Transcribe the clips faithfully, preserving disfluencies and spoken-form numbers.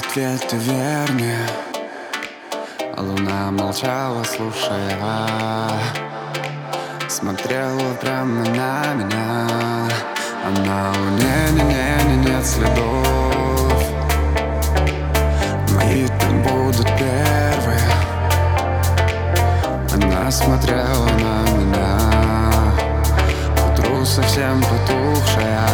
ответы верные, а луна молчала, слушая, смотрела прямо на меня. А на луне не-не-не нет следов, мои там будут первые. Она смотрела на меня, к утру совсем потухшая.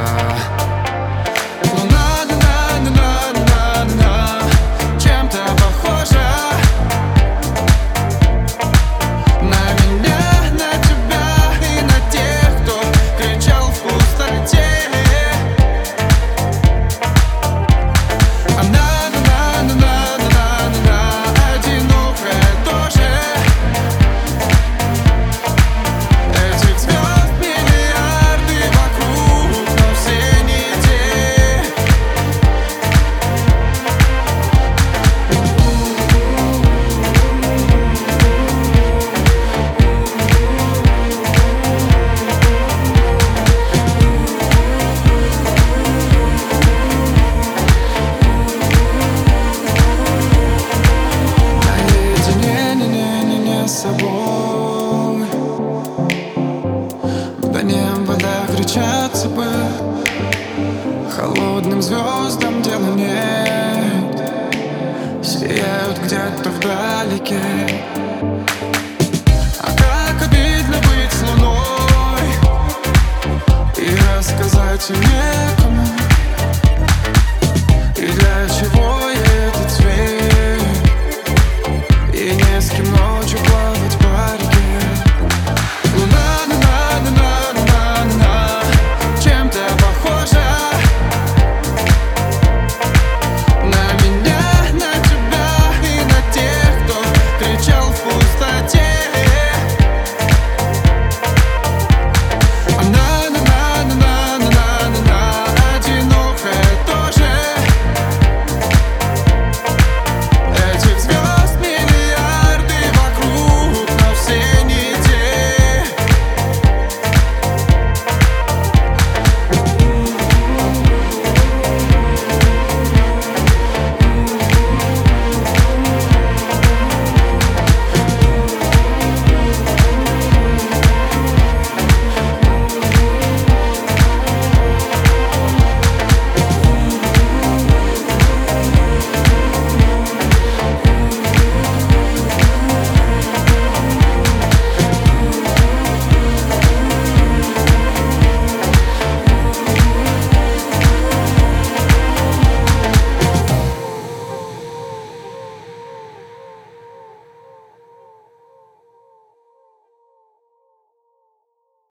Собой. До неба докричаться бы, холодным звездам дела нет, сияют где-то вдалеке.